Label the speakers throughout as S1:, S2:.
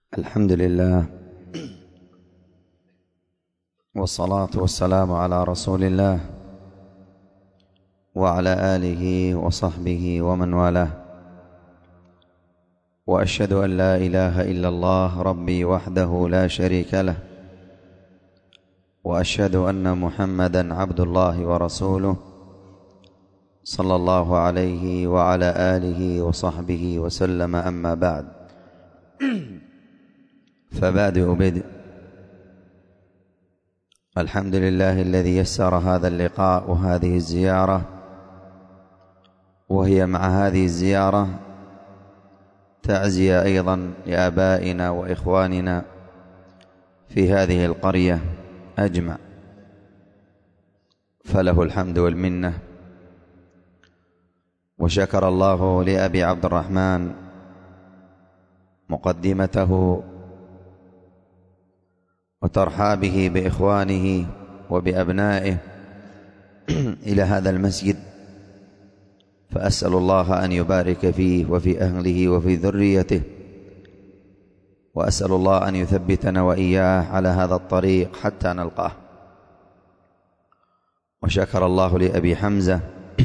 S1: الحمد لله والصلاة والسلام على رسول الله وعلى آله وصحبه ومن والاه، وأشهد أن لا إله إلا الله ربي وحده لا شريك له، وأشهد أن محمدًا عبد الله ورسوله صلى الله عليه وعلى آله وصحبه وسلم. أما بعد، فبادئ بدء. الحمد لله الذي يسر هذا اللقاء وهذه الزيارة، وهي مع هذه الزيارة تعزية أيضا لآبائنا وإخواننا في هذه القرية أجمع، فله الحمد والمنة. وشكر الله لأبي عبد الرحمن مقدمته وترحابه بإخوانه وبأبنائه إلى هذا المسجد، فأسأل الله أن يبارك فيه وفي أهله وفي ذريته، وأسأل الله أن يثبتنا وإياه على هذا الطريق حتى نلقاه. وشكر الله لأبي حمزة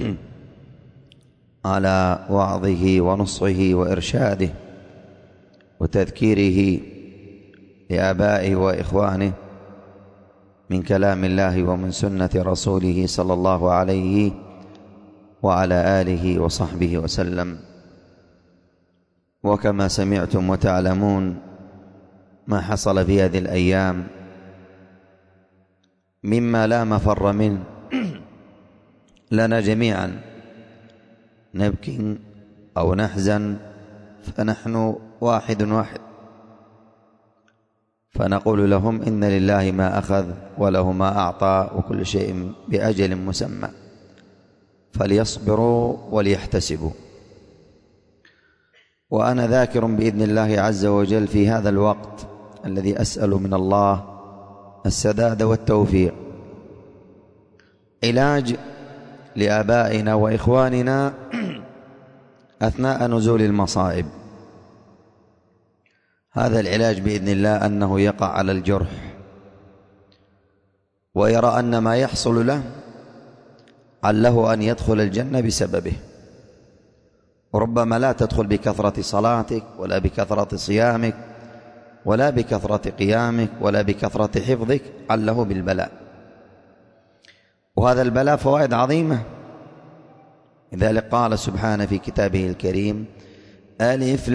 S1: على وعظه ونصحه وإرشاده وتذكيره لآبائه وإخوانه من كلام الله ومن سنة رسوله صلى الله عليه وعلى آله وصحبه وسلم. وكما سمعتم وتعلمون ما حصل في هذه الأيام مما لا مفر منه لنا جميعا، نبكي أو نحزن، فنحن واحد، فنقول لهم إن لله ما أخذ وله ما أعطى وكل شيء بأجل مسمى، فليصبروا وليحتسبوا. وأنا ذاكر بإذن الله عز وجل في هذا الوقت الذي أسأل من الله السداد والتوفيق علاج لآبائنا وإخواننا أثناء نزول المصائب. هذا العلاج بإذن الله أنه يقع على الجرح ويرى أن ما يحصل له عله أن يدخل الجنة بسببه، وربما لا تدخل بكثرة صلاتك ولا بكثرة صيامك ولا بكثرة قيامك ولا بكثرة حفظك، عله بالبلاء. وهذا البلاء فوائد عظيمة، لذلك قال سبحانه في كتابه الكريم: ألف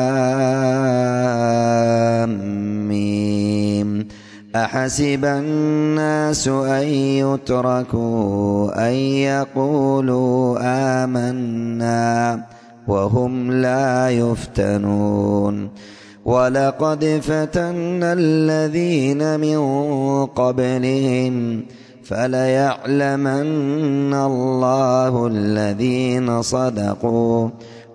S1: لام ميم أحسب الناس أن يتركوا أن يقولوا آمنا وهم لا يفتنون ولقد فتنا الذين من قبلهم فليعلمن الله الذين صدقوا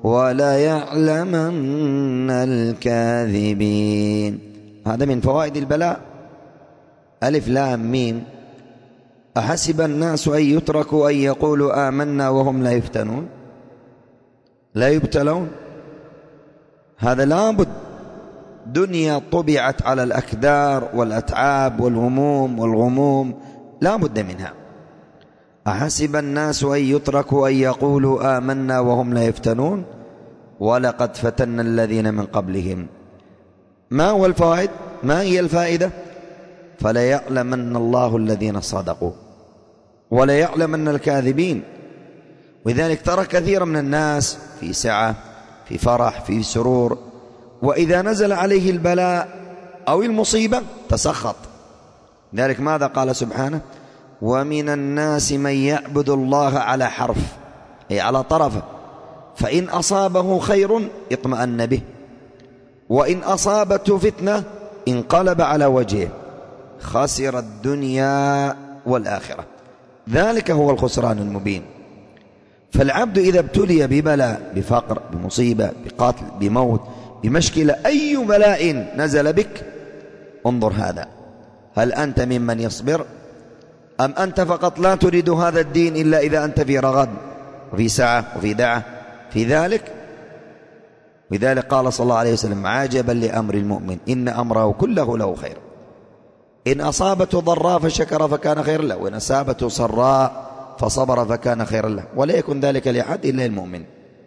S1: وليعلمن الكاذبين. هذا من فوائد البلاء. ألف لام ميم أحسب الناس أن يتركوا أن يقولوا آمنا وهم لا يفتنون، لا يبتلون. هذا لابد. دنيا طبعت على الأكدار والأتعاب والهموم والغموم، لا بد منها. أحسب الناس أن يتركوا أن يقولوا آمنا وهم لا يفتنون ولقد فتنا الذين من قبلهم. ما هو الفوائد؟ ما هي الفائدة؟ فليعلمن الله الذين صدقوا وليعلمن الكاذبين. ولذلك ترى كثير من الناس في سعة، في فرح، في سرور، وإذا نزل عليه البلاء أو المصيبة تسخط. لذلك ماذا قال سبحانه؟ ومن الناس من يعبد الله على حرف، أي على طرفه، فإن أصابه خير اطمأن به، وإن أصابته فتنة انقلب على وجهه، خسر الدنيا والآخرة. ذلك هو الخسران المبين. فالعبد إذا ابتلي ببلاء، بفقر، بمصيبة، بقتل، بموت، بمشكلة، أي بلاء نزل بك، انظر هذا: هل أنت ممن يصبر، أم أنت فقط لا تريد هذا الدين إلا إذا أنت في رغد وفي سعة وفي دعة في ذلك؟ لذلك قال صلى الله عليه وسلم: عجبا لأمر المؤمن إن أمره كله له خير، إن أصابته ضراء فشكر فكان خيرا له، وإن أصابته سراء فصبر فكان خيرا له، ولا يكن ذلك لأحد إلا المؤمن.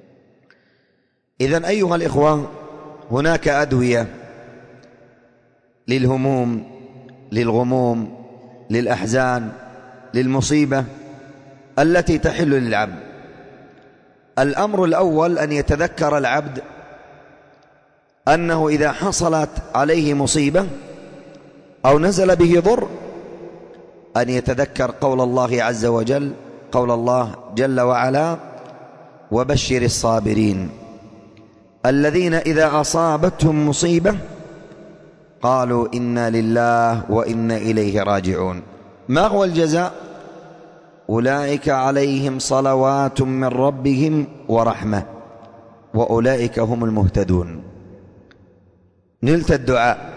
S1: إذن أيها الإخوة، هناك أدوية للهموم، للغموم، للأحزان، للمصيبة التي تحل للعبد. الأمر الأول أن يتذكر العبد أنه إذا حصلت عليه مصيبة أو نزل به ضر أن يتذكر قول الله عز وجل، قول الله جل وعلا: وبشر الصابرين الذين إذا أصابتهم مصيبة قالوا إنا لله وإنا إليه راجعون. ما هو الجزاء؟ أولئك عليهم صلوات من ربهم ورحمة وأولئك هم المهتدون. نلت الدعاء،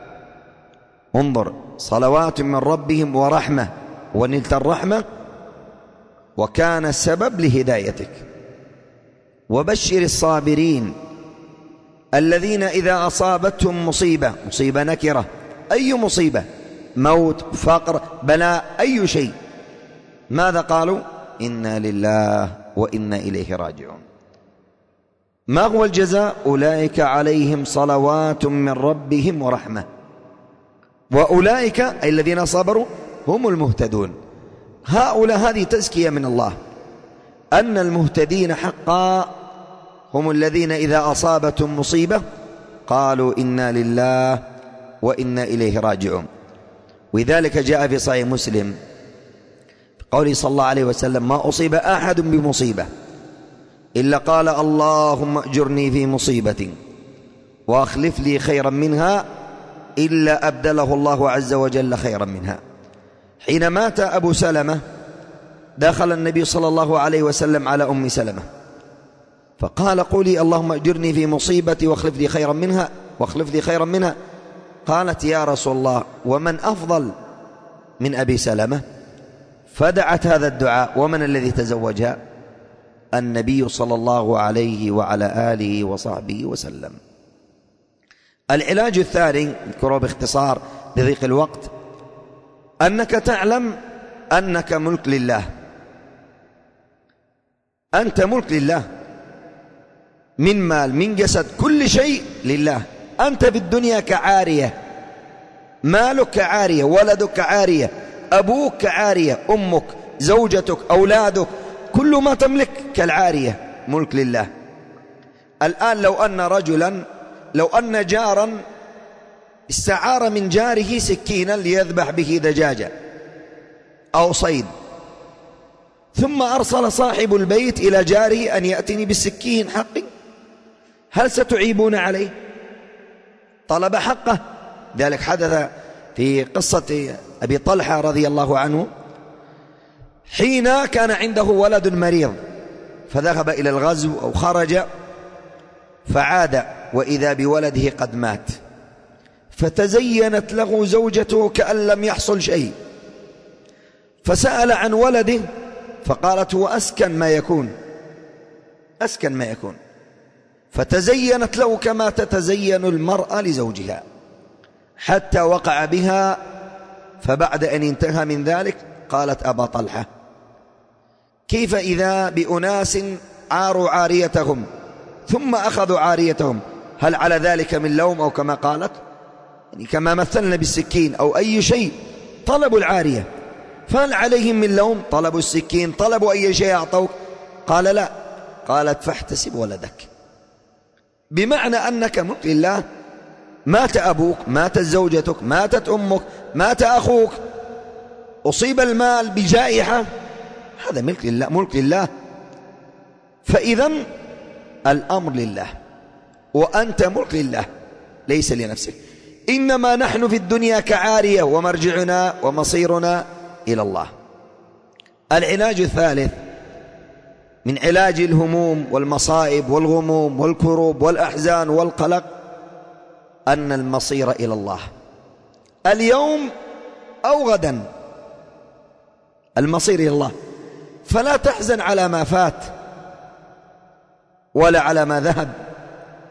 S1: انظر، صلوات من ربهم ورحمة، ونلت الرحمة وكان السبب لهدايتك. وبشر الصابرين الذين إذا أصابتهم مصيبة، مصيبة نكرة، أي مصيبة، موت، فقر، بلاء، أي شيء، ماذا قالوا؟ إنا لله وإنا إليه راجعون. ما هو الجزاء؟ أولئك عليهم صلوات من ربهم ورحمة وأولئك أي الذين صبروا هم المهتدون. هؤلاء، هذه تزكية من الله، أن المهتدين حقا هم الذين إذا أصابتهم مصيبة قالوا إنا لله وإنا إليه راجعون. ولذلك جاء في صحيح مسلم قوله صلى الله عليه وسلم: ما أصيب أحد بمصيبة إلا قال اللهم أجرني في مصيبتي وأخلف لي خيرا منها إلا أبدله الله عز وجل خيرا منها. حين مات أبو سلمة دخل النبي صلى الله عليه وسلم على أم سلمة فقال: قولي اللهم أجرني في مصيبتي واخلف لي خيرا منها، واخلف لي خيرا منها. قالت: يا رسول الله ومن أفضل من أبي سلمة؟ فدعت هذا الدعاء. ومن الذي تزوجها؟ النبي صلى الله عليه وعلى آله وصحبه وسلم. العلاج الثاني نذكره باختصار بضيق الوقت: أنك تعلم أنك ملك لله، أنت ملك لله، من مال، من جسد، كل شيء لله. أنت في الدنيا كعارية، مالك كعارية، ولدك كعارية، أبوك كعارية، أمك، زوجتك، أولادك، كل ما تملك كالعارية، ملك لله. الآن لو أن جارا استعار من جاره سكينا ليذبح به دجاجة أو صيد، ثم أرسل صاحب البيت إلى جاره أن يأتني بالسكين حقي، هل ستعيبون عليه؟ طلب حقه. ذلك حدث في قصة أبي طلحة رضي الله عنه، حين كان عنده ولد مريض فذهب إلى الغزو أو خرج فعاد وإذا بولده قد مات، فتزينت له زوجته كأن لم يحصل شيء، فسأل عن ولده فقالت: هو أسكن ما يكون، أسكن ما يكون، فتزينت له كما تتزين المرأة لزوجها حتى وقع بها. فبعد أن انتهى من ذلك قالت: أبا طلحة، كيف إذا بأناس عاروا عاريتهم ثم أخذوا عاريتهم، هل على ذلك من لوم؟ أو كما قالت، يعني كما مثلنا بالسكين أو أي شيء، طلبوا العارية، فهل عليهم من لوم؟ طلبوا السكين، طلبوا أي شيء أعطوك؟ قال: لا. قالت: فاحتسب ولدك، بمعنى أنك ملك لله. مات أبوك، ماتت زوجتك، ماتت أمك، مات أخوك، أصيب المال بجائحة، هذا ملك لله، ملك لله. فإذا الأمر لله، وأنت ملك لله ليس لنفسك، إنما نحن في الدنيا كعارية ومرجعنا ومصيرنا إلى الله. العلاج الثالث من علاج الهموم والمصائب والغموم والكروب والأحزان والقلق أن المصير إلى الله، اليوم أو غدا المصير إلى الله. فلا تحزن على ما فات ولا على ما ذهب،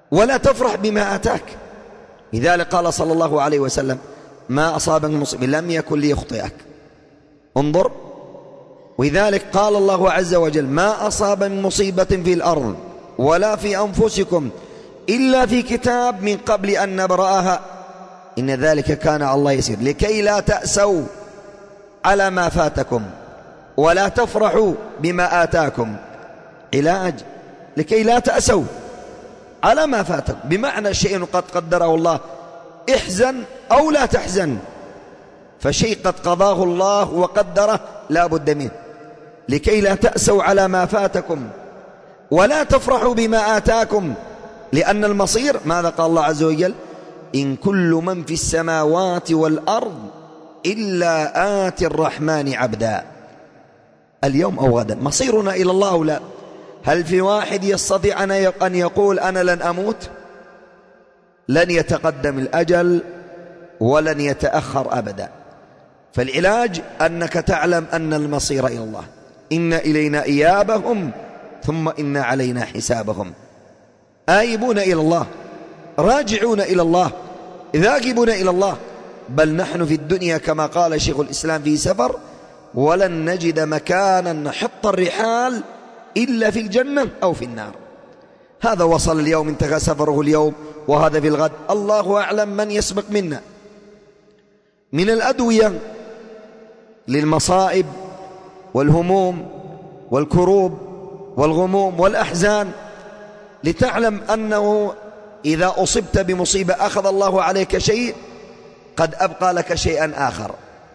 S1: ولا تفرح بما آتاك. لذلك قال صلى الله عليه وسلم: ما أصابك من مصيبة لم يكن ليخطئك. انظر. ولذلك قال الله عز وجل: ما أصاب من مصيبة في الأرض ولا في أنفسكم إلا في كتاب من قبل أن نبرأها إن ذلك كان على الله يسير، لكي لا تأسوا على ما فاتكم ولا تفرحوا بما آتاكم. علاج لكي لا تأسوا على ما فاتكم، بمعنى شيء قد قدره الله، احزن أو لا تحزن، فشيء قد قضاه الله وقدره لا بد منه. لكي لا تأسوا على ما فاتكم ولا تفرحوا بما آتاكم، لأن المصير ماذا قال الله عز وجل؟ إن كل من في السماوات والأرض إلا آتي الرحمن عبدا. اليوم أو غدا مصيرنا إلى الله أو لا؟ هل في واحد يستطيع أن يقول أنا لن أموت؟ لن يتقدم الأجل ولن يتأخر أبدا. فالعلاج أنك تعلم أن المصير إلى الله. إن إلينا إيابهم ثم إن علينا حسابهم. آيبون إلى الله، راجعون إلى الله، ذاهبون إلى الله. بل نحن في الدنيا كما قال شيخ الإسلام في سفر: ولن نجد مكانا نحط الرحال إلا في الجنة أو في النار. هذا وصل اليوم، انتهى سفره اليوم، وهذا في الغد الله أعلم من يسبق منا. من الأدوية للمصائب والهموم والكروب والغموم والأحزان، لتعلم أنه إذا أصبت بمصيبة أخذ الله عليك شيء قد أبقى لك شيئا آخر.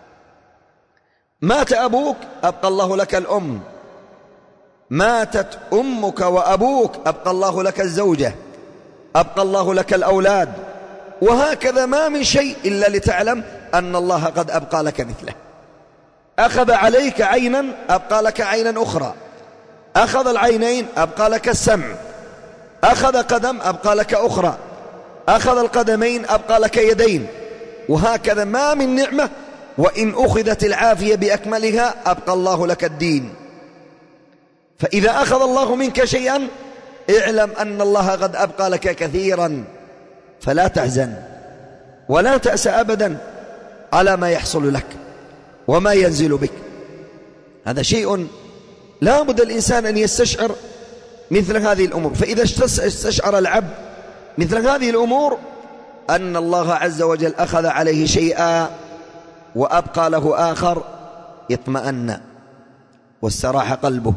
S1: مات أبوك أبقى الله لك الأم، ماتت أمك وأبوك أبقى الله لك الزوجة، أبقى الله لك الأولاد، وهكذا ما من شيء إلا لتعلم أن الله قد أبقى لك مثله. أخذ عليك عينا أبقى لك عينا أخرى، أخذ العينين أبقى لك السمع، أخذ قدم أبقى لك أخرى، أخذ القدمين أبقى لك يدين، وهكذا ما من نعمة وإن أخذت العافية بأكملها أبقى الله لك الدين. فإذا أخذ الله منك شيئا اعلم أن الله قد أبقى لك كثيرا، فلا تحزن ولا تأس أبدا على ما يحصل لك وما ينزل بك. هذا شيء لا بد الإنسان أن يستشعر مثل هذه الأمور. فإذا استشعر العبد مثل هذه الأمور أن الله عز وجل أخذ عليه شيئا وأبقى له آخر، اطمأن واستراح قلبه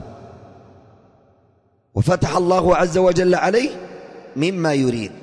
S1: وفتح الله عز وجل عليه مما يريد.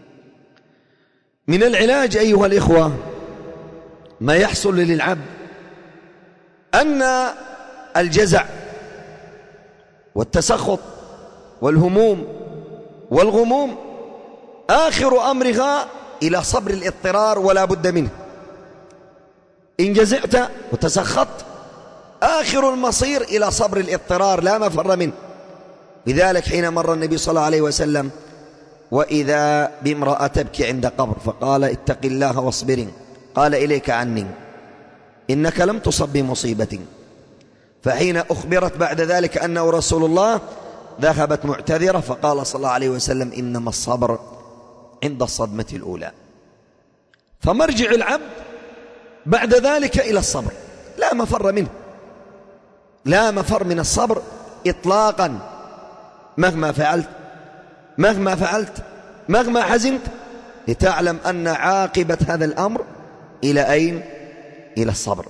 S1: من العلاج أيها الإخوة ما يحصل للعبد أن الجزع والتسخط والهموم والغموم آخر أمرها إلى صبر الاضطرار ولا بد منه. إن جزعت وتسخطت آخر المصير إلى صبر الاضطرار لا مفر منه. لذلك حين مر النبي صلى الله عليه وسلم وإذا بامرأة تبكي عند قبر فقال: اتق الله واصبري. قال: إليك عني، إنك لم تصب بمصيبة. فحين أخبرت بعد ذلك أنه رسول الله ذهبت معتذرة، فقال صلى الله عليه وسلم: إنما الصبر عند الصدمة الأولى. فمرجع العبد بعد ذلك إلى الصبر، لا مفر منه، لا مفر من الصبر إطلاقا. مهما فعلت مهما فعلت مهما حزنت، لتعلم أن عاقبة هذا الأمر إلى أين؟ إلى الصبر.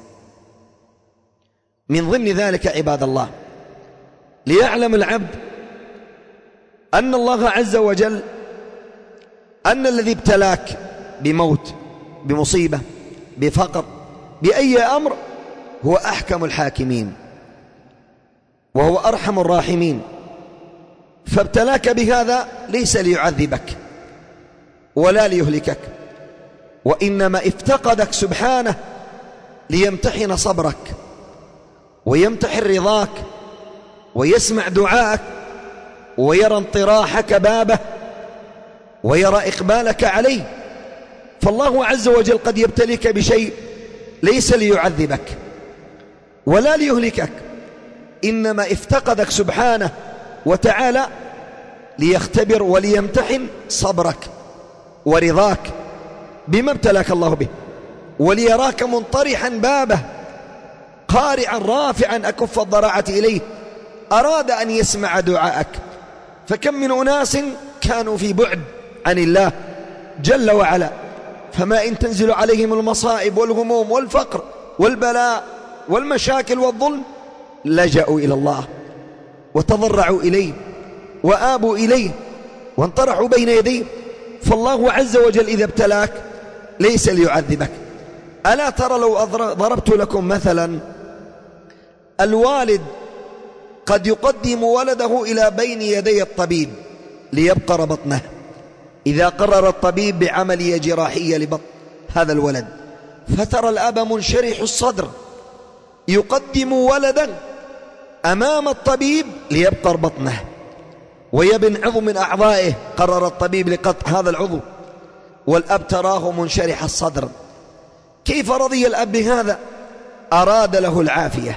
S1: من ضمن ذلك عباد الله ليعلم العبد أن الله عز وجل أن الذي ابتلاك بموت، بمصيبة، بفقر، بأي أمر هو أحكم الحاكمين وهو أرحم الراحمين. فابتلاك بهذا ليس ليعذبك ولا ليهلكك، وإنما افتقدك سبحانه ليمتحن صبرك ويمتحن رضاك ويسمع دعاءك ويرى انطراحك بابه ويرى إقبالك عليه. فالله عز وجل قد يبتليك بشيء ليس ليعذبك ولا ليهلكك، إنما افتقدك سبحانه وتعالى ليختبر وليمتحن صبرك ورضاك بما ابتلاك الله به، وليراك منطرحا بابه قارعا رافعا أكف الضراعة إليه، أراد أن يسمع دعاءك. فكم من أناس كانوا في بعد عن الله جل وعلا، فما إن تنزل عليهم المصائب والهموم والفقر والبلاء والمشاكل والظلم لجأوا إلى الله وتضرعوا إليه وآبوا إليه وانطرحوا بين يديه. فالله عز وجل إذا ابتلاك ليس ليعذبك. ألا ترى لو ضربت لكم مثلا، الوالد قد يقدم ولده إلى بين يدي الطبيب ليبقر بطنه، إذا قرر الطبيب بعملية جراحية لبطن هذا الولد، فترى الأب منشرح الصدر يقدم ولدا أمام الطبيب ليبقر بطنه ويبن عضو من أعضائه، قرر الطبيب لقطع هذا العضو، والأب تراه منشرح الصدر. كيف رضي الأب بهذا؟ أراد له العافية،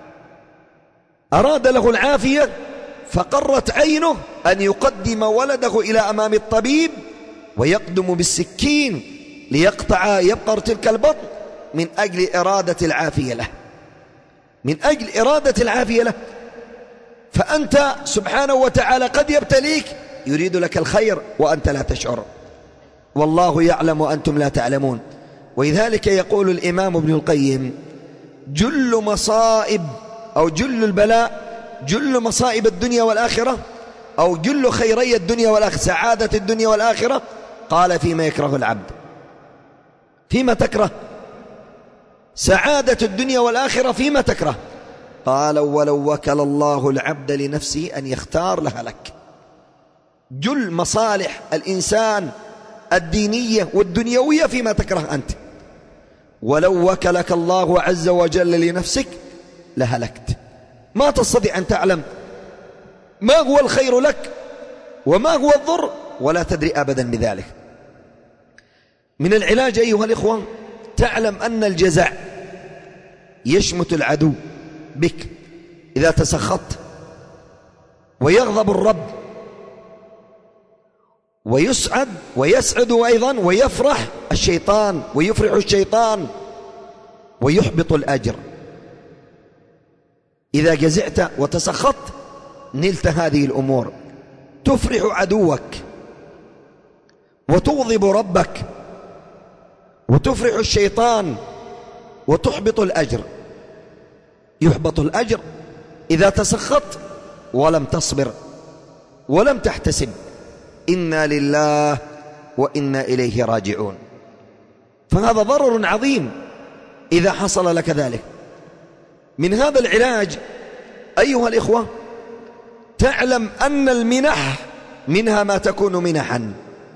S1: أراد له العافية، فقرت عينه أن يقدم ولده إلى أمام الطبيب ويقدم بالسكين يبقر تلك البطن من أجل إرادة العافية له، من أجل إرادة العافية له. فأنت سبحانه وتعالى قد يبتليك يريد لك الخير وأنت لا تشعر، والله يعلم وأنتم لا تعلمون. ولذلك يقول الإمام ابن القيم: جل مصائب أو جل البلاء، جل مصائب الدنيا والآخرة، أو جل خيري الدنيا والآخرة، سعادة الدنيا والآخرة، قال فيما يكره العبد. فيما تكره سعادة الدنيا والآخرة، فيما تكره؟ قال: ولو وكل الله العبد لنفسه أن يختار لها لك. جل مصالح الإنسان الدينية والدنيوية فيما تكره أنت، ولو وكلك الله عز وجل لنفسك لهلكت. ما تستطيع أن تعلم ما هو الخير لك وما هو الضر، ولا تدري أبدا بذلك. من العلاج أيها الإخوة تعلم أن الجزع يشمت العدو بك إذا تسخطت، ويغضب الرب ويسعد أيضا، ويفرح الشيطان ويفرح الشيطان ويحبط الأجر. إذا جزعت وتسخطت نلت هذه الأمور، تفرح عدوك وتغضب ربك وتفرح الشيطان وتحبط الأجر. يحبط الأجر إذا تسخطت ولم تصبر ولم تحتسب. إنا لله وإنا إليه راجعون. فهذا ضرر عظيم إذا حصل لك ذلك. من هذا العلاج أيها الإخوة تعلم أن المنح منها ما تكون منحا.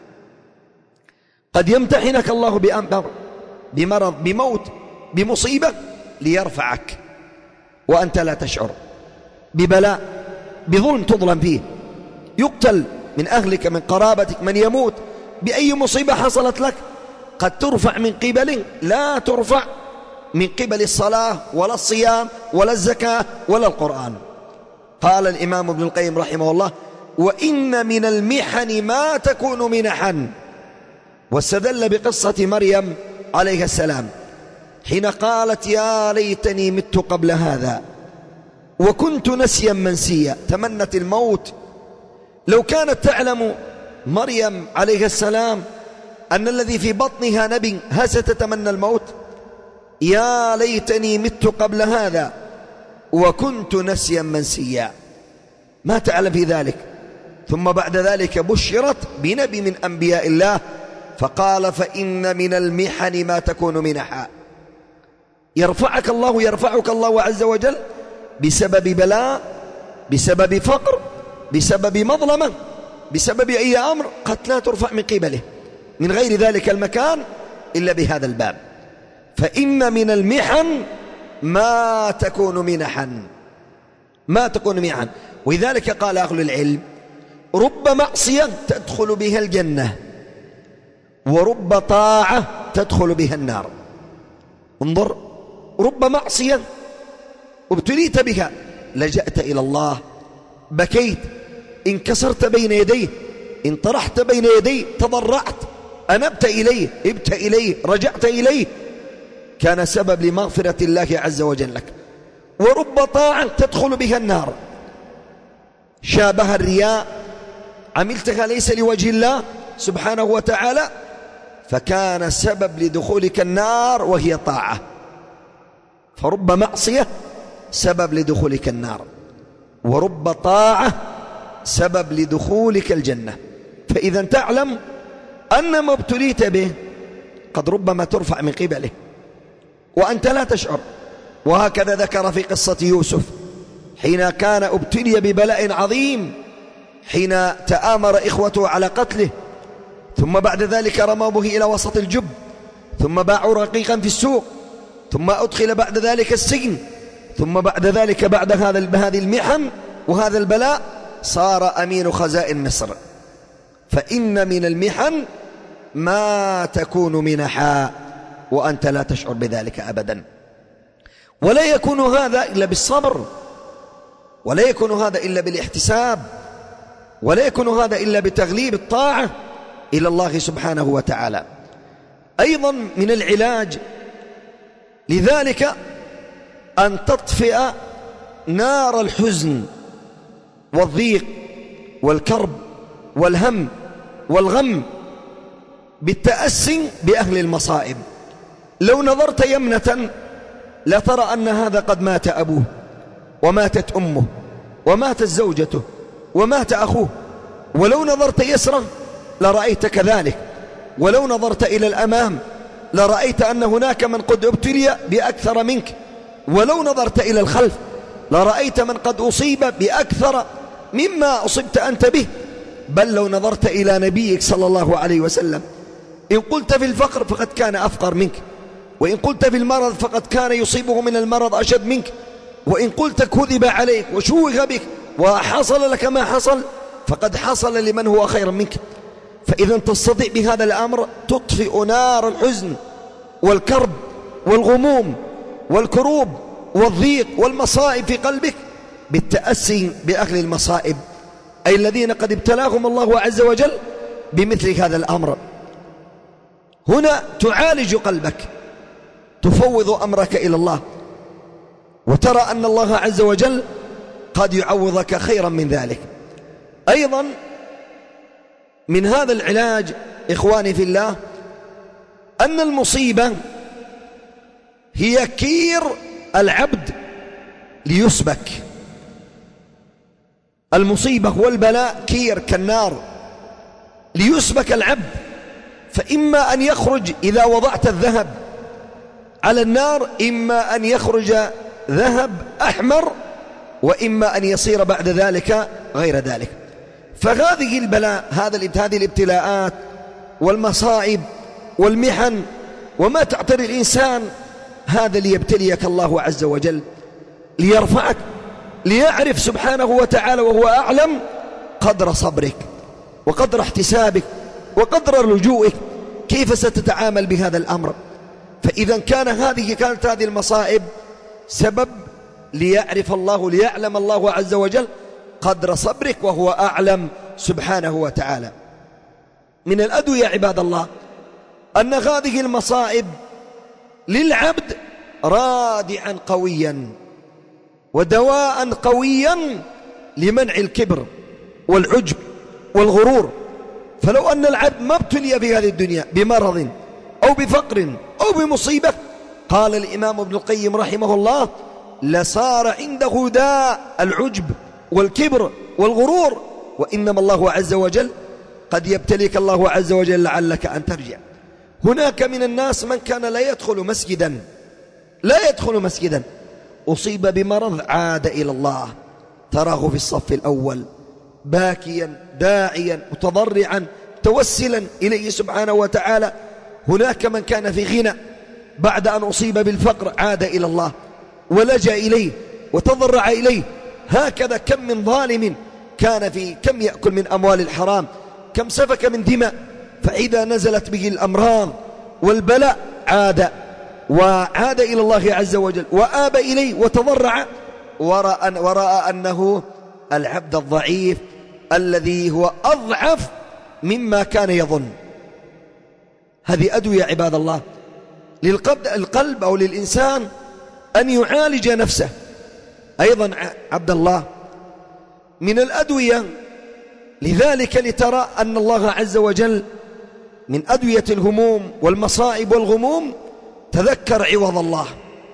S1: قد يمتحنك الله بمرض، بموت، بمصيبة ليرفعك وأنت لا تشعر، ببلاء، بظلم تظلم فيه، يقتل من أهلك من قرابتك من يموت، بأي مصيبة حصلت لك قد ترفع من قبل لا ترفع من قبل الصلاة ولا الصيام ولا الزكاة ولا القرآن. قال الإمام ابن القيم رحمه الله: وإن من المحن ما تكون منحا. واستدل بقصة مريم عليه السلام حين قالت: يا ليتني مت قبل هذا وكنت نسيا منسيا. تمنت الموت. لو كانت تعلم مريم عليه السلام أن الذي في بطنها نبي، هل ستتمنى الموت؟ يا ليتني مت قبل هذا وكنت نسيا منسيا، ما تعلم في ذلك. ثم بعد ذلك بشرت بنبي من أنبياء الله فقال: فإن من المحن ما تكون منحا. يرفعك الله عز وجل بسبب بلاء، بسبب فقر، بسبب مظلمة، بسبب أي أمر قد لا ترفع من قبله من غير ذلك المكان إلا بهذا الباب. فإن من المحن ما تكون منحا، ما تكون منحا. ولذلك قال أهل العلم: رب معصية تدخل بها الجنة ورب طاعة تدخل بها النار. انظر، رب معصية ابتليت بها، لجأت إلى الله، بكيت انكسرت بين يديه، انطرحت بين يديه، تضرعت، أنبت إليه، ابت إليه، رجعت إليه، كان سبب لمغفرة الله عز وجل لك. ورب طاعة تدخل بها النار، شابه الرياء، عملتها ليس لوجه الله سبحانه وتعالى، فكان سبب لدخولك النار وهي طاعة. فرب معصية سبب لدخولك النار، ورب طاعة سبب لدخولك الجنة. فإذا تعلم أن ما ابتليت به قد ربما ترفع من قبله وأنت لا تشعر. وهكذا ذكر في قصة يوسف حين كان ابتلي ببلاء عظيم، حين تآمر إخوته على قتله، ثم بعد ذلك رموه إلى وسط الجب، ثم باعوا رقيقا في السوق، ثم أدخل بعد ذلك السجن، ثم بعد ذلك بعد هذه المحن وهذا البلاء صار أمين خزائن مصر. فإن من المحن ما تكون منحا وأنت لا تشعر بذلك أبدا. ولا يكون هذا إلا بالصبر، ولا يكون هذا إلا بالاحتساب، ولا يكون هذا إلا بتغليب الطاعة إلى الله سبحانه وتعالى. أيضا من العلاج لذلك أن تطفئ نار الحزن والضيق والكرب والهم والغم بالتأسي بأهل المصائب. لو نظرت يمنة لترى أن هذا قد مات أبوه، وماتت أمه، وماتت زوجته، ومات أخوه. ولو نظرت يسرا لرأيت كذلك، ولو نظرت إلى الأمام لرأيت أن هناك من قد ابتلي بأكثر منك، ولو نظرت إلى الخلف لرأيت من قد أصيب بأكثر مما أصبت أنت به. بل لو نظرت إلى نبيك صلى الله عليه وسلم، إن قلت في الفقر فقد كان أفقر منك، وإن قلت في المرض فقد كان يصيبه من المرض أشد منك، وإن قلت كذب عليك وشوه بك وحصل لك ما حصل فقد حصل لمن هو خير منك. فإذا تستطيع بهذا الأمر تطفئ نار الحزن والكرب والغموم والكروب والضيق والمصائب في قلبك بالتأسي بأهل المصائب، أي الذين قد ابتلاهم الله عز وجل بمثل هذا الأمر. هنا تعالج قلبك، تفوض أمرك إلى الله، وترى أن الله عز وجل قد يعوضك خيرا من ذلك. أيضا من هذا العلاج إخواني في الله أن المصيبة هي كير العبد ليسبك. المصيبة والبلاء كير كالنار ليسبك العبد، فإما أن يخرج إذا وضعت الذهب على النار، إما أن يخرج ذهب أحمر، وإما أن يصير بعد ذلك غير ذلك. فهذه البلاء، هذه الابتلاءات والمصائب والمحن وما تعتري الإنسان، هذا ليبتليك الله عز وجل، ليرفعك، ليعرف سبحانه وتعالى وهو أعلم قدر صبرك وقدر احتسابك وقدر لجوئك، كيف ستتعامل بهذا الأمر. فإذا كانت هذه المصائب سبب ليعرف الله، ليعلم الله عز وجل قدر صبرك وهو أعلم سبحانه وتعالى. من الأدوية عباد الله أن هذه المصائب للعبد رادعا قويا ودواء قويا لمنع الكبر والعجب والغرور. فلو أن العبد ما ابتلي في هذه الدنيا بمرض أو بفقر أو بمصيبة، قال الإمام ابن القيم رحمه الله، لصار عنده داء العجب والكبر والغرور. وإنما الله عز وجل قد يبتليك الله عز وجل لعلك أن ترجع. هناك من الناس من كان لا يدخل مسجدا أصيب بمرض عاد إلى الله، تراه في الصف الأول باكيا داعيا متضرعا توسلا إليه سبحانه وتعالى. هناك من كان في غنى بعد أن أصيب بالفقر عاد إلى الله ولجأ إليه وتضرع إليه. هكذا كم من ظالم كم يأكل من أموال الحرام، كم سفك من دماء، فإذا نزلت به الأمراض والبلاء وعاد إلى الله عز وجل وآب إليه وتضرع، ورأى أنه العبد الضعيف الذي هو أضعف مما كان يظن. هذه أدوية عباد الله للقلب أو للإنسان أن يعالج نفسه. أيضا عبد الله من الأدوية، لذلك لترى أن الله عز وجل من أدوية الهموم والمصائب والغموم تذكر عوض الله،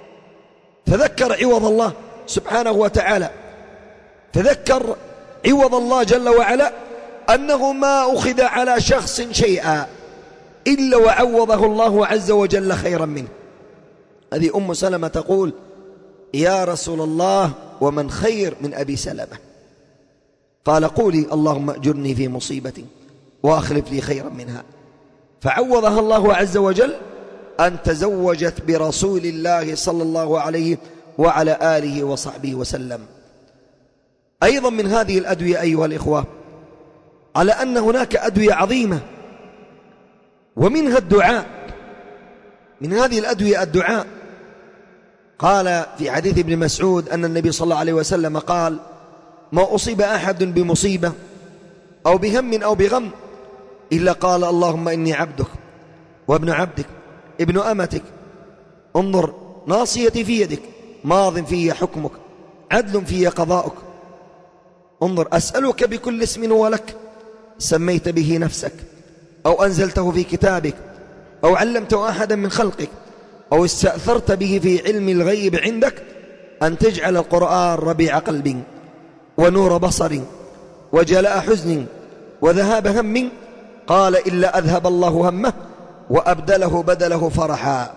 S1: تذكر عوض الله سبحانه وتعالى، تذكر عوض الله جل وعلا أنه ما أخذ على شخص شيئا إلا وعوضه الله عز وجل خيرا منه. هذه أم سلمة تقول: يا رسول الله ومن خير من أبي سلمة؟ قال: قولي اللهم أجرني في مصيبتي وأخلف لي خيرا منها. فعوضها الله عز وجل أن تزوجت برسول الله صلى الله عليه وعلى آله وصحبه وسلم. أيضا من هذه الأدوية أيها الإخوة، على أن هناك أدوية عظيمة ومنها الدعاء. من هذه الأدوية الدعاء. قال في حديث ابن مسعود أن النبي صلى الله عليه وسلم قال: ما أصيب أحد بمصيبة أو بهم أو بغم إلا قال اللهم إني عبدك وابن عبدك ابن أمتك، انظر ناصيتي في يدك، ماض في حكمك، عدل في قضاؤك. انظر أسألك بكل اسم هو لك سميت به نفسك أو أنزلته في كتابك أو علمته أحدا من خلقك أو استأثرت به في علم الغيب عندك أن تجعل القرآن ربيع قلبي ونور بصري وجلاء حزن وذهاب هم. قال: إلا أذهب الله همه وأبدله بدله فرحا.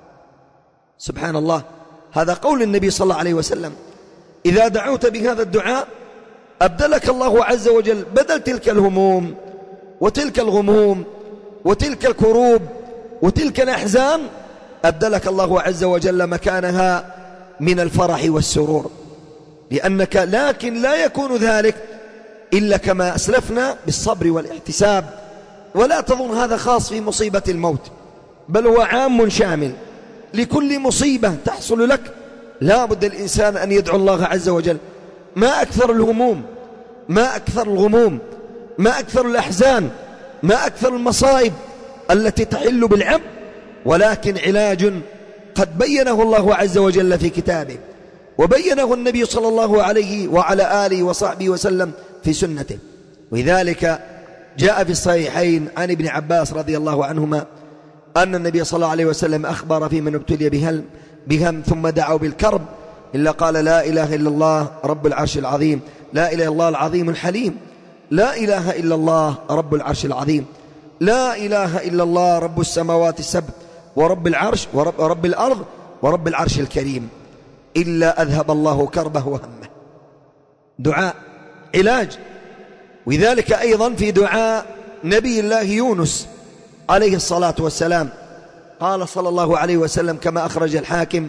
S1: سبحان الله، هذا قول النبي صلى الله عليه وسلم: إذا دعوت بهذا الدعاء أبدلك الله عز وجل بدل تلك الهموم وتلك الغموم وتلك الكروب وتلك الأحزان، أبدلك الله عز وجل مكانها من الفرح والسرور. لأنك لكن لا يكون ذلك إلا كما أسلفنا بالصبر والاحتساب. ولا تظن هذا خاص في مصيبة الموت، بل هو عام شامل لكل مصيبة تحصل لك. لا بد الإنسان أن يدعو الله عز وجل. ما أكثر الهموم، ما أكثر الغموم، ما أكثر الأحزان، ما أكثر المصائب التي تحل بالعبد، ولكن علاج قد بينه الله عز وجل في كتابه، وبينه النبي صلى الله عليه وعلى آله وصحبه وسلم في سنته. ولذلك جاء في الصحيحين عن ابن عباس رضي الله عنهما أن النبي صلى الله عليه وسلم أخبر في من ابتلي بهم ثم دعوا بالكرب إلا قال: لا إله إلا الله رب العرش العظيم، لا إله إلا الله العظيم الحليم، لا إله إلا الله رب العرش العظيم، لا إله إلا الله رب السماوات السبع ورب العرش ورب الأرض ورب العرش الكريم، إلا أذهب الله كربه وهمه. دعاء علاج. وذلك أيضا في دعاء نبي الله يونس عليه الصلاة والسلام. قال صلى الله عليه وسلم كما أخرج الحاكم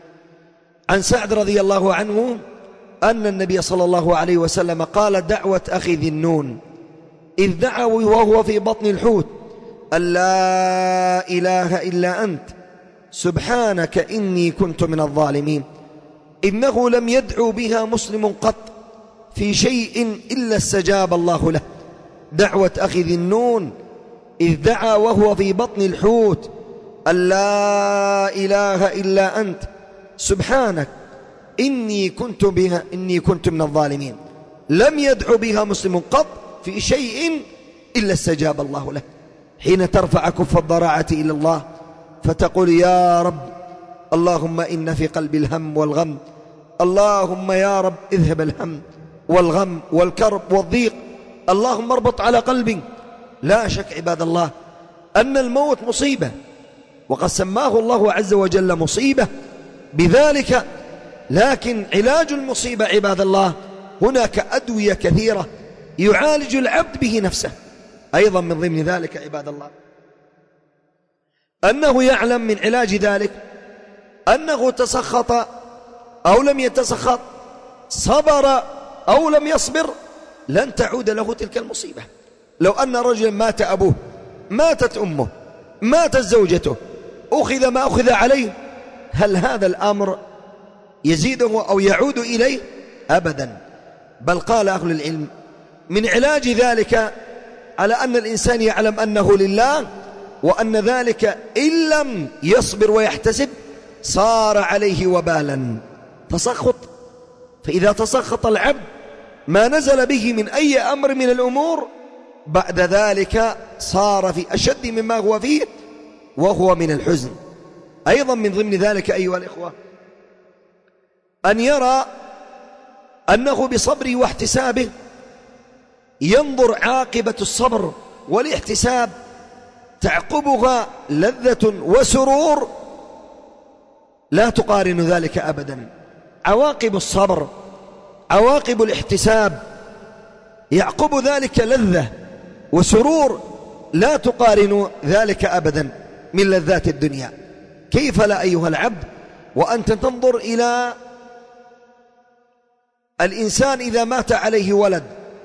S1: عن سعد رضي الله عنه أن النبي صلى الله عليه وسلم قال: دعوة أخي ذي النون إذ دعا وهو في بطن الحوت أن لا إله إلا أنت سبحانك إني كنت من الظالمين. إنه لم يدعو بها مسلم قط في شيء إلا استجاب الله له. دعوة أخي ذي النون إذ دعا وهو في بطن الحوت أن لا إله إلا أنت سبحانك إني كنت من الظالمين. لم يدعو بها مسلم قط في شيء إلا استجاب الله له. حين ترفع كف الضراعة إلى الله فتقول: يا رب اللهم إن في قلبي الهم والغم، اللهم يا رب اذهب الهم والغم والكرب والضيق، اللهم اربط على قلبي. لا شك عباد الله أن الموت مصيبة، وقد سماه الله عز وجل مصيبة بذلك. لكن علاج المصيبة عباد الله هناك أدوية كثيرة يعالج العبد به نفسه. أيضا من ضمن ذلك عباد الله أنه يعلم من علاج ذلك أنه تسخط أو لم يتسخط، صبر أو لم يصبر، لن تعود له تلك المصيبة. لو أن رجلا مات أبوه، ماتت أمه، ماتت زوجته، أخذ ما أخذ عليه، هل هذا الأمر يزيده أو يعود إليه؟ أبدا. بل قال أهل العلم: من علاج ذلك على أن الإنسان يعلم أنه لله، وأن ذلك إن لم يصبر ويحتسب صار عليه وبالا، تسخط. فإذا تسخط العبد ما نزل به من أي أمر من الأمور بعد ذلك صار في أشد مما هو فيه، وهو من الحزن. أيضا من ضمن ذلك أيها الإخوة أن يرى أنه بصبره واحتسابه ينظر عاقبة الصبر والاحتساب تعقبها لذة وسرور لا تقارن ذلك أبدا. عواقب الصبر، عواقب الاحتساب يعقب ذلك لذة وسرور لا تقارن ذلك أبدا من لذات الدنيا. كيف لا أيها العبد وأنت تنظر إلى الإنسان إذا مات عليه ولد،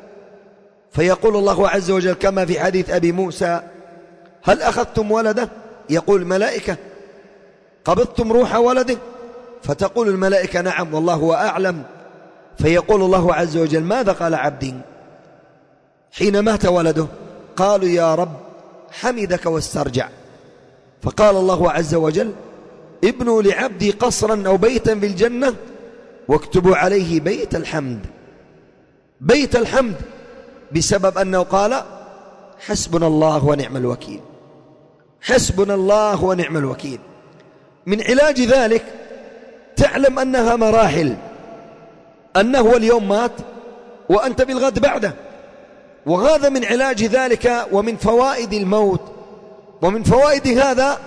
S1: فيقول الله عز وجل كما في حديث أبي موسى: هل أخذتم ولده؟ يقول الملائكة: قبضتم روح ولده؟ فتقول الملائكة: نعم والله هو أعلم. فيقول الله عز وجل: ماذا قال عبدي حين مات ولده؟ قالوا: يا رب حمدك واسترجع. فقال الله عز وجل: ابنوا لعبدي قصرا أو بيتا في الجنة واكتبوا عليه بيت الحمد. بيت الحمد بسبب أنه قال: حسبنا الله ونعم الوكيل. حسبنا الله ونعم الوكيل. من علاج ذلك تعلم أنها مراحل، أنه اليوم مات وأنت بالغد بعده، وهذا من علاج ذلك ومن فوائد الموت. ومن فوائد هذا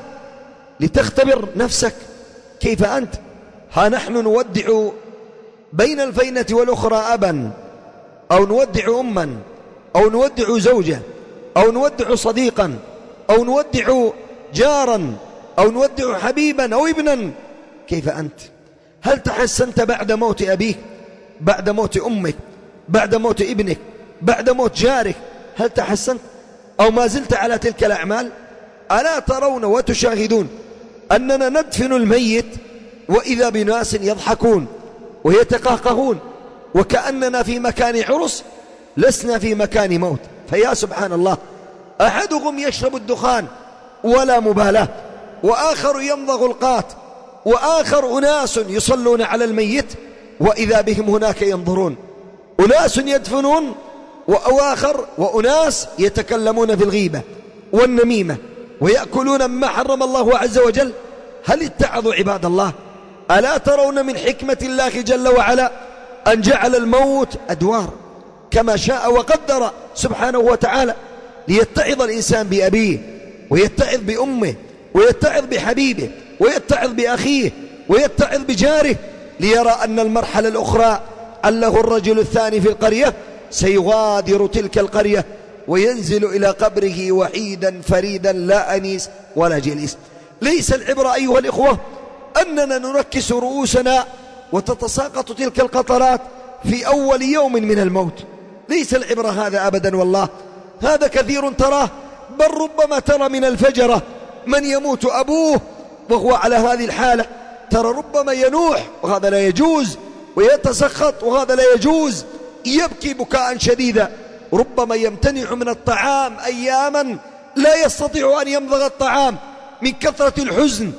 S1: لتختبر نفسك كيف أنت. ها نحن نودع بين الفينة والأخرى أبا، أو نودع أما، أو نودع زوجة، أو نودع صديقا، أو نودع جارا، أو نودع حبيبا أو ابنا. كيف أنت؟ هل تحسنت بعد موت أبيك، بعد موت أمك، بعد موت ابنك، بعد موت جارك؟ هل تحسنت أو ما زلت على تلك الأعمال؟ ألا ترون وتشاهدون أننا ندفن الميت وإذا بناس يضحكون ويتقهقهون وكأننا في مكان عرس، لسنا في مكان موت. فيا سبحان الله، أحدهم يشرب الدخان ولا مبالاة، وآخر يمضغ القات، وآخر أناس يصلون على الميت وإذا بهم هناك ينظرون. أناس يدفنون وآخر وأناس يتكلمون في الغيبة والنميمة ويأكلون مما حرم الله عز وجل. هل اتعظوا عباد الله؟ ألا ترون من حكمة الله جل وعلا أن جعل الموت أدوار كما شاء وقدر سبحانه وتعالى، ليتعظ الإنسان بأبيه، ويتعظ بأمه، ويتعظ بحبيبه، ويتعظ بأخيه، ويتعظ بجاره، ليرى أن المرحلة الأخرى عله الرجل الثاني في القرية سيغادر تلك القرية وينزل إلى قبره وحيدا فريدا لا أنيس ولا جليس. ليس العبرة أيها الإخوة أننا نركس رؤوسنا وتتساقط تلك القطرات في أول يوم من الموت، ليس العبرة هذا أبدا والله. هذا كثير تراه، بل ربما ترى من الفجرة من يموت أبوه وهو على هذه الحالة، ترى ربما ينوح وهذا لا يجوز، ويتسخط وهذا لا يجوز، يبكي بكاء شديدا، ربما يمتنع من الطعام أياما لا يستطيع أن يمضغ الطعام من كثرة الحزن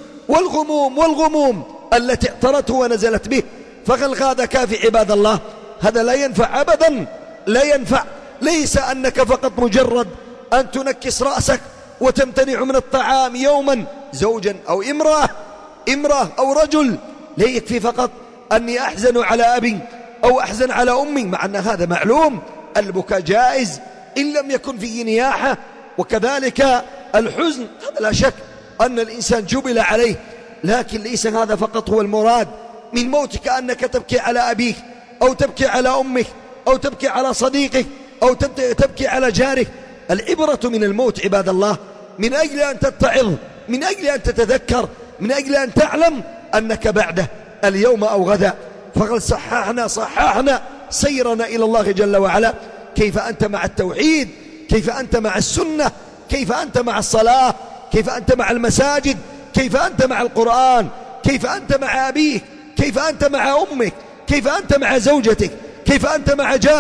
S1: والغموم التي اعترته ونزلت به. فهل هذا كافي عباد الله؟ هذا لا ينفع أبدا، لا ينفع. ليس أنك فقط مجرد أن تنكس رأسك وتمتنع من الطعام يوما، زوجا أو امرأة أو رجل، لا يكفي فقط أني أحزن على أبي أو أحزن على أمي، مع أن هذا معلوم، البكاء جائز إن لم يكن فيه نياحة. وكذلك الحزن، هذا لا شك أن الإنسان جبل عليه، لكن ليس هذا فقط هو المراد من موتك، أنك تبكي على أبيك أو تبكي على أمك أو تبكي على صديقك أو تبكي على جارك. العبرة من الموت عباد الله من أجل أن تتعظ، من أجل أن تتذكر، من أجل أن تعلم أنك بعده اليوم أو غدا. فقد صححنا سيرنا إلى الله جل وعلا. كيف أنت مع التوحيد؟ كيف أنت مع السنة؟ كيف أنت مع الصلاة؟ كيف أنت مع المساجد؟ كيف أنت مع القرآن؟ كيف أنت مع أبيك؟ كيف أنت مع أمك؟ كيف أنت مع زوجتك؟ كيف أنت مع جارك؟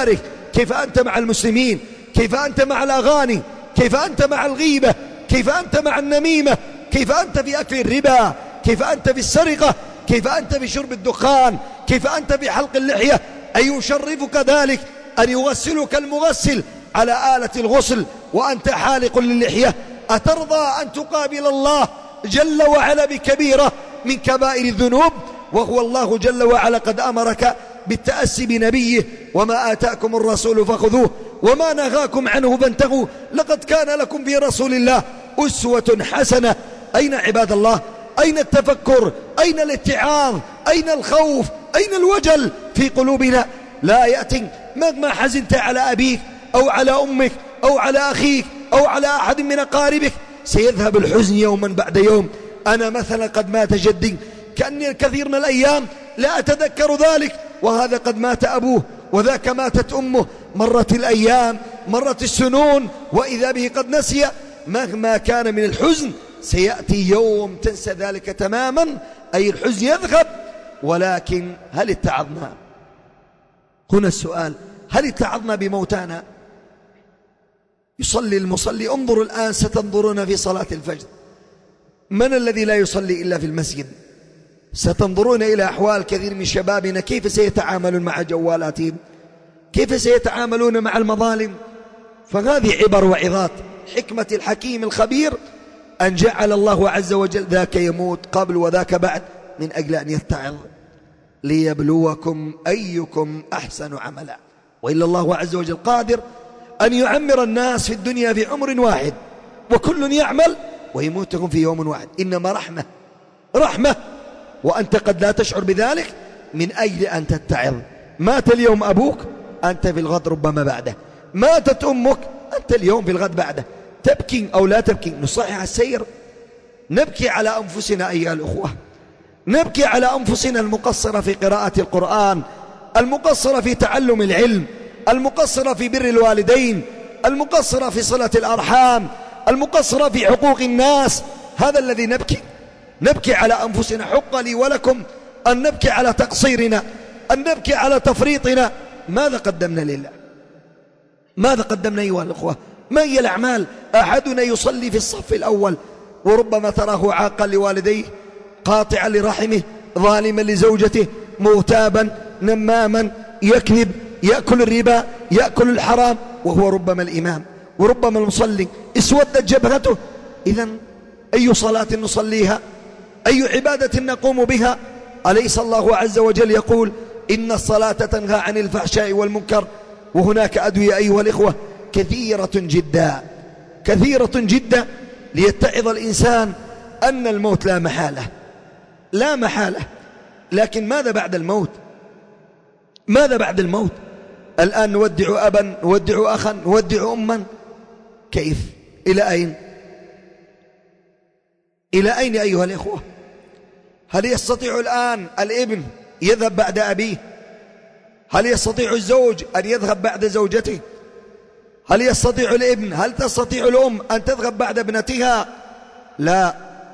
S1: كيف أنت مع المسلمين؟ كيف أنت مع الأغاني؟ كيف أنت مع الغيبة؟ كيف أنت مع النميمة؟ كيف أنت في أكل الربا؟ كيف أنت في السرقة؟ كيف أنت في شرب الدخان؟ كيف أنت في حلق اللحية؟ أن يشرفك ذلك أن يغسلك المغسل على آلة الغسل وأنت حالق للحية؟ أترضى أن تقابل الله جل وعلا بكبيرة من كبائر الذنوب، وهو الله جل وعلا قد أمرك بالتأسي بنبيه: وما آتاكم الرسول فخذوه وما نهاكم عنه فانتهوا لقد كان لكم في رسول الله أسوة حسنة. أين عباد الله؟ أين التفكر؟ أين الاتعاظ؟ أين الخوف؟ أين الوجل في قلوبنا؟ لا يأتي مهما حزنت على أبيك أو على أمك أو على أخيك أو على أحد من أقاربك سيذهب الحزن يوما بعد يوم. أنا مثلا قد مات جدي، كأني الكثير من الأيام لا أتذكر ذلك، وهذا قد مات أبوه وذاك ماتت أمه. مرت الأيام، مرت السنون، وإذا به قد نسي. مهما كان من الحزن سيأتي يوم تنسى ذلك تماما، أي الحزن يذهب. ولكن هل اتعظنا؟ هنا السؤال: هل اتعظنا بموتانا؟ يصلي المصلي، انظروا الآن ستنظرون في صلاة الفجر من الذي لا يصلي إلا في المسجد؟ ستنظرون إلى أحوال كثير من شبابنا كيف سيتعاملون مع جوالاتهم، كيف سيتعاملون مع المظالم. فهذه عبر وعظات حكمة الحكيم الخبير أن جعل الله عز وجل ذاك يموت قبل وذاك بعد من أجل أن يتعظ ليبلوكم أيكم أحسن عملا. وإلا الله عز وجل قادر أن يعمر الناس في الدنيا في عمر واحد وكل يعمل ويموتهم في يوم واحد. إنما رحمة وأنت قد لا تشعر بذلك من أجل أن تتعظ. مات اليوم أبوك، أنت في الغد ربما بعده. ماتت أمك، أنت اليوم في الغد بعده. تبكي أو لا تبكي، نصحح السير. نبكي على أنفسنا أيها الأخوة، نبكي على أنفسنا المقصرة في قراءة القرآن، المقصرة في تعلم العلم، المقصرة في بر الوالدين، المقصرة في صلة الأرحام، المقصرة في حقوق الناس. هذا الذي نبكي على أنفسنا. حق لي ولكم أن نبكي على تقصيرنا، أن نبكي على تفريطنا. ماذا قدمنا لله؟ ماذا قدمنا أيها الأخوة؟ ما هي الأعمال؟ أحدنا يصلي في الصف الأول وربما تراه عاقا لوالديه، قاطعا لرحمه، ظالما لزوجته، مغتابا، نماما، يكذب، يأكل الربا، يأكل الحرام، وهو ربما الإمام وربما المصلي. اسودت جبهته. إذن أي صلاة نصليها؟ أي عبادة نقوم بها؟ أليس الله عز وجل يقول: إن الصلاة تنهى عن الفحشاء والمنكر؟ وهناك أدوية أيها الإخوة كثيرة جدا كثيرة جدا ليتعظ الإنسان أن الموت لا محالة. لكن ماذا بعد الموت؟ ماذا بعد الموت؟ الآن نودع أبا، نودع أخا، نودع أما. كيف؟ إلى أين؟ إلى أين أيها الإخوة؟ هل يستطيع الآن الابن يذهب بعد أبيه؟ هل يستطيع الزوج أن يذهب بعد زوجته؟ هل يستطيع الابن، هل تستطيع الأم أن تذهب بعد ابنتها؟ لا.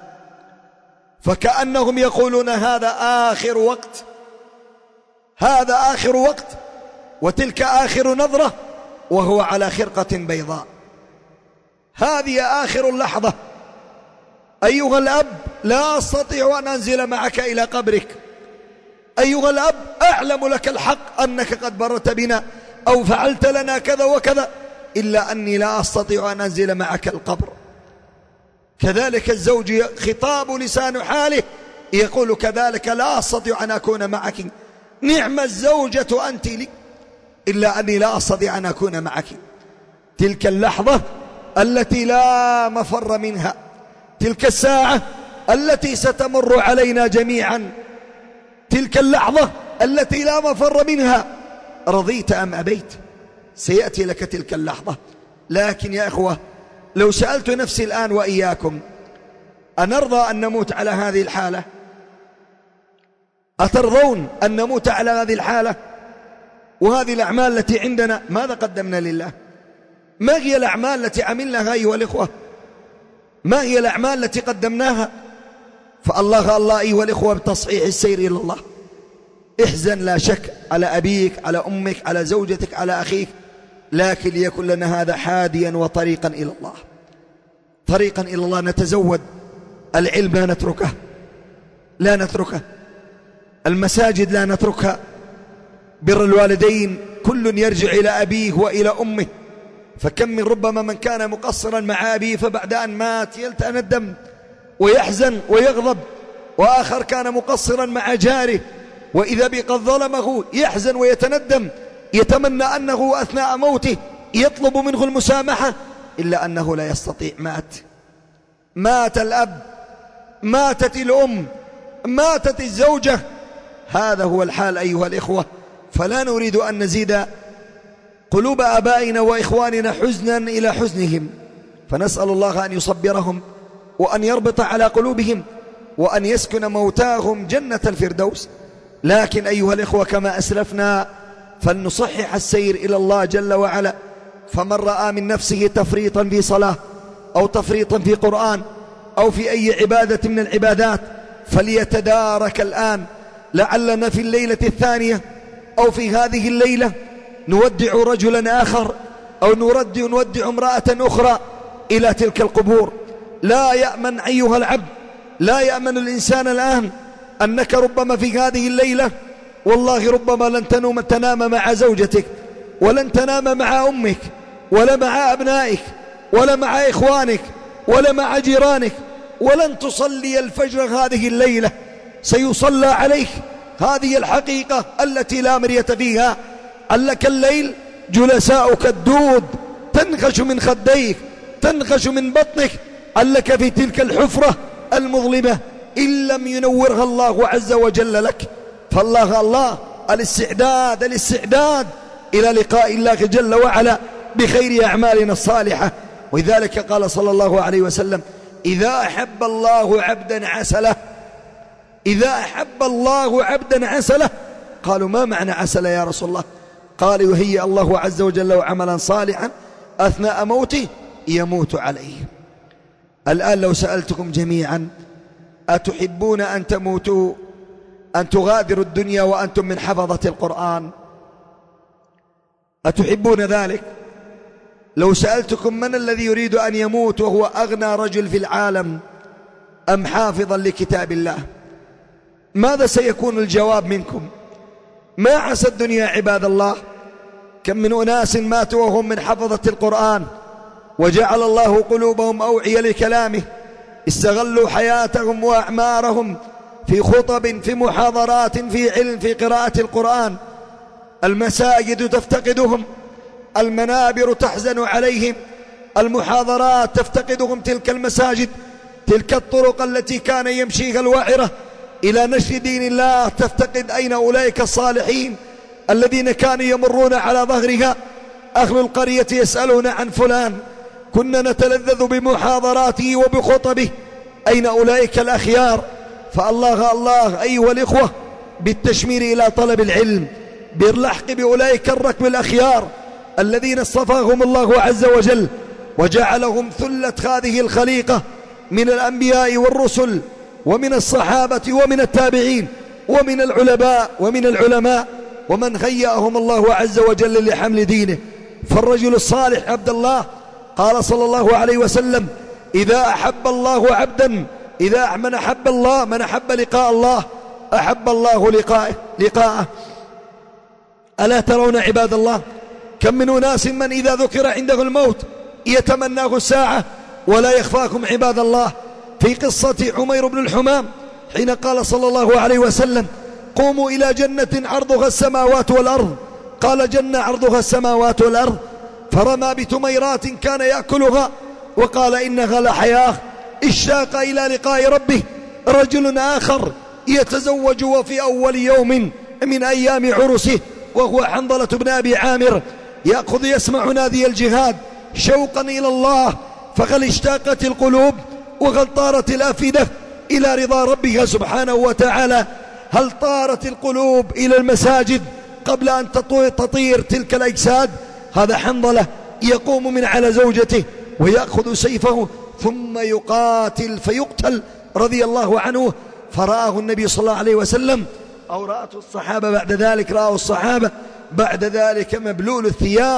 S1: فكأنهم يقولون هذا آخر وقت، هذا آخر وقت، وتلك آخر نظرة، وهو على خرقة بيضاء. هذه آخر لحظة. أيها الأب، لا أستطيع أن أنزل معك إلى قبرك. أيها الأب، أعلم لك الحق أنك قد برت بنا أو فعلت لنا كذا وكذا، إلا أني لا أستطيع أن أنزل معك القبر. كذلك الزوج خطاب لسان حاله يقول كذلك: لا أستطيع أن أكون معك، نعم الزوجة أنت لي، إلا أني لا أستطيع أن أكون معك. تلك اللحظة التي لا مفر منها، تلك الساعة التي ستمر علينا جميعا، تلك اللحظة التي لا مفر منها، رضيت أم أبيت سيأتي لك تلك اللحظة. لكن يا أخوة، لو سألت نفسي الآن وإياكم: أنرضى أن نموت على هذه الحالة؟ أترضون أن نموت على هذه الحالة؟ وهذه الأعمال التي عندنا ماذا قدمنا لله؟ ما هي الأعمال التي عملناها أيها الإخوة؟ ما هي الأعمال التي قدمناها؟ فالله أيها الإخوة بتصحيح السير إلى الله. احزن لا شك على أبيك، على أمك، على زوجتك، على أخيك، لكن ليكن لنا هذا حاديا وطريقا إلى الله، طريقا إلى الله. نتزود العلم، لا نتركه، المساجد لا نتركها، بر الوالدين كل يرجع إلى أبيه وإلى أمه. فكم من ربما من كان مقصرا مع أبيه فبعد أن مات يتندم ويحزن ويغضب، وآخر كان مقصرا مع جاره وإذا به قد ظلمه يحزن ويتندم، يتمنى أنه أثناء موته يطلب منه المسامحة، إلا أنه لا يستطيع. مات الأب، ماتت الأم، ماتت الزوجة. هذا هو الحال أيها الإخوة. فلا نريد أن نزيد قلوب آبائنا وإخواننا حزنا إلى حزنهم، فنسأل الله أن يصبرهم وأن يربط على قلوبهم وأن يسكن موتاهم جنة الفردوس. لكن أيها الإخوة كما أسلفنا فلنصحح السير إلى الله جل وعلا. فمن رأى من نفسه تفريطا في صلاة أو تفريطا في قرآن أو في أي عبادة من العبادات فليتدارك الآن، لعلنا في الليلة الثانية أو في هذه الليلة نودع رجلا آخر أو نودع امرأة أخرى إلى تلك القبور. لا يأمن أيها العبد، لا يأمن الإنسان الآن أنك ربما في هذه الليلة والله ربما لن تنام مع زوجتك ولن تنام مع أمك ولا مع أبنائك ولا مع إخوانك ولا مع جيرانك، ولن تصلي الفجر هذه الليلة، سيصلى عليك. هذه الحقيقة التي لا مرية فيها. علك الليل جلساؤك الدود تنخش من خديك، تنخش من بطنك، علك في تلك الحفرة المظلمة إن لم ينورها الله عز وجل لك. فالله الاستعداد إلى لقاء الله جل وعلا بخير أعمالنا الصالحة. ولذلك قال صلى الله عليه وسلم: إذا أحب الله عبدا عسله. إذا أحب الله عبدا عسله. قالوا: ما معنى عسله يا رسول الله؟ قال: يهيئ الله عز وجل عملا صالحا أثناء موته يموت عليه. الآن لو سألتكم جميعا: أتحبون أن تموتوا، أن تغادروا الدنيا وأنتم من حفظة القرآن؟ أتحبون ذلك؟ لو سألتكم: من الذي يريد أن يموت وهو أغنى رجل في العالم أم حافظا لكتاب الله؟ ماذا سيكون الجواب منكم؟ ما عسى الدنيا عباد الله. كم من أناس ماتوا وهم من حفظة القرآن وجعل الله قلوبهم أوعية لكلامه، استغلوا حياتهم وأعمارهم في خطب، في محاضرات، في علم، في قراءة القرآن. المساجد تفتقدهم، المنابر تحزن عليهم، المحاضرات تفتقدهم، تلك المساجد، تلك الطرق التي كان يمشيها الواعرة إلى نشر دين الله تفتقد. أين أولئك الصالحين الذين كانوا يمرون على ظهرها؟ أهل القرية يسألون عن فلان، كنا نتلذذ بمحاضراته وبخطبه. أين أولئك الأخيار؟ فالله أيها الإخوة بالتشمير إلى طلب العلم، باللحق بأولئك الركب الأخيار الذين اصطفاهم الله عز وجل وجعلهم ثلة هذه الخليقة من الأنبياء والرسل ومن الصحابة ومن التابعين ومن العلماء ومن هيأهم الله عز وجل لحمل دينه. فالرجل الصالح عبد الله قال صلى الله عليه وسلم: إذا أحب الله عبدا، من أحب لقاء الله أحب الله لقاءه. ألا ترون عباد الله كم من أناس من إذا ذكر عنده الموت يتمناه الساعة؟ ولا يخفاكم عباد الله في قصة عمير بن الحمام حين قال صلى الله عليه وسلم: قوموا إلى جنة عرضها السماوات والأرض. قال: جنة عرضها السماوات والأرض. فرمى بتميرات كان يأكلها وقال: إنها لحياة. اشتاق إلى لقاء ربه. رجل آخر يتزوج وفي أول يوم من أيام عرسه وهو حنظلة بن أبي عامر يأخذ يسمع نادي الجهاد شوقا إلى الله، فقد اشتاقت القلوب وقد طارت الأفئدة إلى رضا ربها سبحانه وتعالى. هل طارت القلوب إلى المساجد قبل أن تطير تلك الأجساد؟ هذا حنظلة يقوم من على زوجته ويأخذ سيفه ثم يقاتل فيقتل رضي الله عنه. فرآه النبي صلى الله عليه وسلم أو رأته الصحابة بعد ذلك، رأوا الصحابة بعد ذلك مبلول الثياب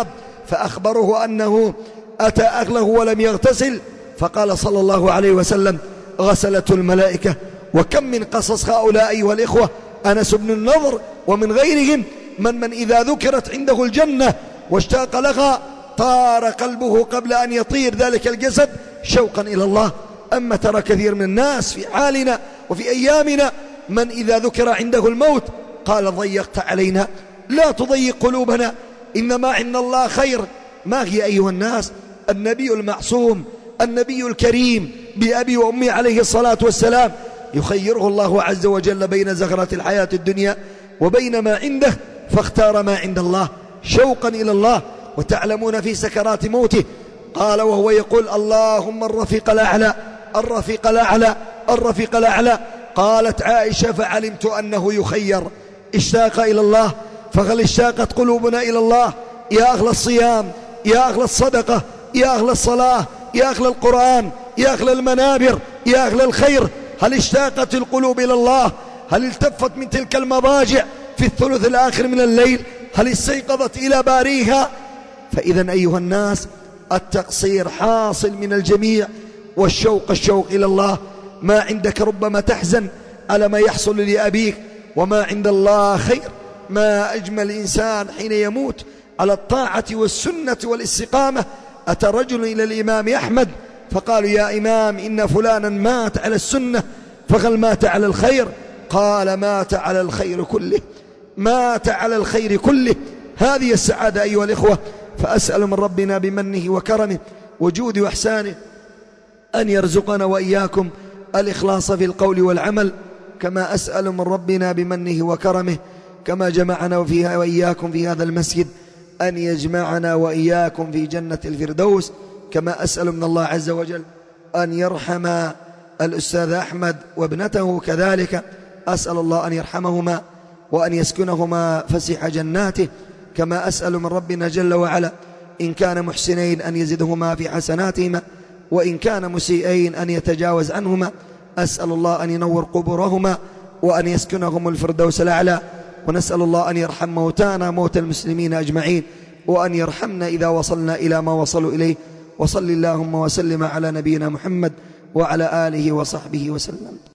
S1: فأخبروه أنه أتى أهله ولم يغتسل، فقال صلى الله عليه وسلم: غسلته الملائكة. وكم من قصص هؤلاء أيها الإخوة، أنس بن النضر ومن غيرهم من إذا ذكرت عنده الجنة واشتاق لها طار قلبه قبل أن يطير ذلك الجسد شوقا إلى الله. أما ترى كثير من الناس في حالنا وفي أيامنا من إذا ذكر عنده الموت قال: ضيقت علينا. لا تضيق قلوبنا، إنما عند الله خير. ما هي أيها الناس؟ النبي المعصوم، النبي الكريم بأبي وأمي عليه الصلاة والسلام، يخيره الله عز وجل بين زهرة الحياة الدنيا وبين ما عنده، فاختار ما عند الله شوقا إلى الله. وتعلمون في سكرات موته قال وهو يقول: اللهم الرفيق الأعلى، الرفيق الأعلى، الرفيق الأعلى. قالت عائشة: فعلمت أنه يخير. اشتاق إلى الله. فهل اشتاقت قلوبنا إلى الله يا أهل الصيام، يا أهل الصدقة، يا أهل الصلاة، يا أهل القرآن، يا أهل المنابر، يا أهل الخير؟ هل اشتاقت القلوب إلى الله؟ هل التفت من تلك المضاجع في الثلث الآخر من الليل؟ هل استيقظت إلى باريها؟ فإذا أيها الناس التقصير حاصل من الجميع، الشوق إلى الله. ما عندك ربما تحزن على ما يحصل لأبيك، وما عند الله خير. ما أجمل الإنسان حين يموت على الطاعة والسنة والاستقامة. أتى رجل إلى الإمام أحمد فقالوا: يا إمام، إن فلانا مات على السنة، فهل مات على الخير؟ قال: مات على الخير كله، مات على الخير كله. هذه السعادة أيها الإخوة. فأسأل من ربنا بمنه وكرمه وجود وإحسانه أن يرزقنا وإياكم الإخلاص في القول والعمل، كما أسأل من ربنا بمنه وكرمه كما جمعنا فيها وإياكم في هذا المسجد أن يجمعنا وإياكم في جنة الفردوس. كما أسأل من الله عز وجل أن يرحم الأستاذ أحمد وابنته كذلك. أسأل الله أن يرحمهما وأن يسكنهما فسيح جناته. كما أسأل من ربنا جل وعلا إن كان محسنين أن يزدهما في حسناتهما، وإن كان مسيئين أن يتجاوز عنهما. أسأل الله أن ينور قبورهما وأن يسكنهم الفردوس الأعلى. ونسأل الله أن يرحم موتانا موتى المسلمين أجمعين، وأن يرحمنا إذا وصلنا إلى ما وصلوا إليه. وصل اللهم وسلم على نبينا محمد وعلى آله وصحبه وسلم.